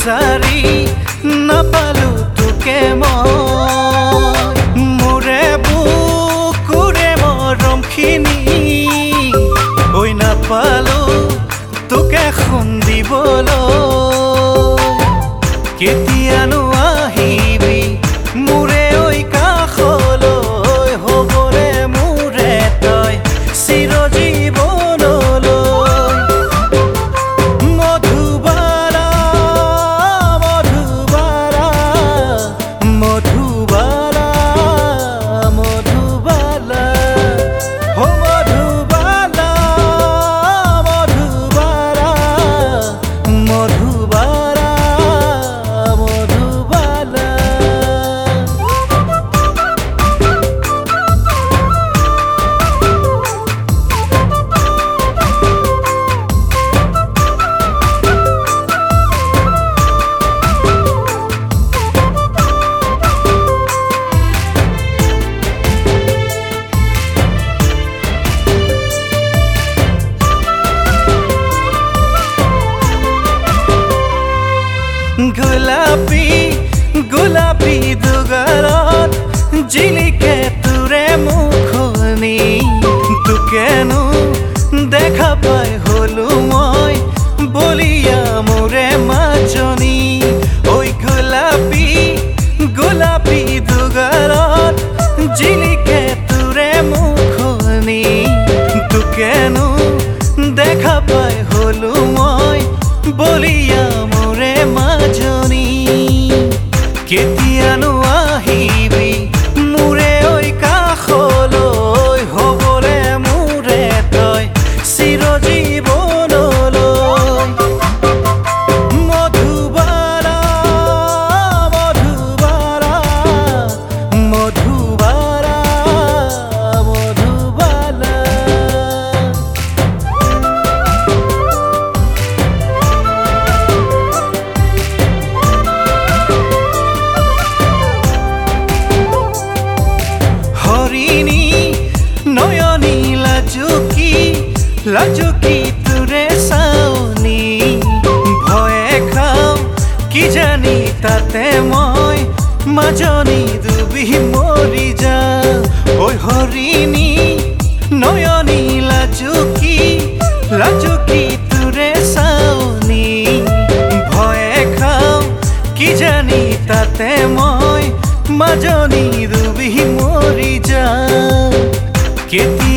বিচাৰি নাপালো তোকে মই মোৰে বুকুৰে মৰমখিনি ঐ নাপালো তোকে খুন্দিবলৈ কেতিয়ানো আহিবি মোৰে ঐ কাষলৈ হ'বৰে মোৰে তই চিৰজীৱনলৈ মধুবালা মধুবালা মধুবালা মধুবালা ও মধুবালা মধুবালা মধুবালা মধুবালা গোলাপী গোলাপী দুগালত জিলিকে তোৰে মুখনি তোকেনো দেখা পাই হলো মই বলিয়া মোৰে মাজনী ঐ গোলাপী গোলাপী দুগালত জিলিকে তোৰে মুখনি তোকেনো দেখা পাই হলো মই বলিয়া মোৰে মাজনী কেতিয়ানো আহিবি মোৰে ঐ কাষলৈ হ'বৰে মোৰে তই চিৰজীৱনলৈ মধুবালা মধুবালা মধুবালা মধুবালা হরিণী নয়নী লাজুকি তোৰে চাউনি ভয়ে খাও কি জানি তাতে মই মাজনী ডুবি মৰি যাওঁ ঐ হৰিণী নয়নী লাজুকি তোৰে চাউনি ভয়ে খাও কি জানি তাতে মই মাজনী ডুবি মৰি যাওঁ কেতিয়া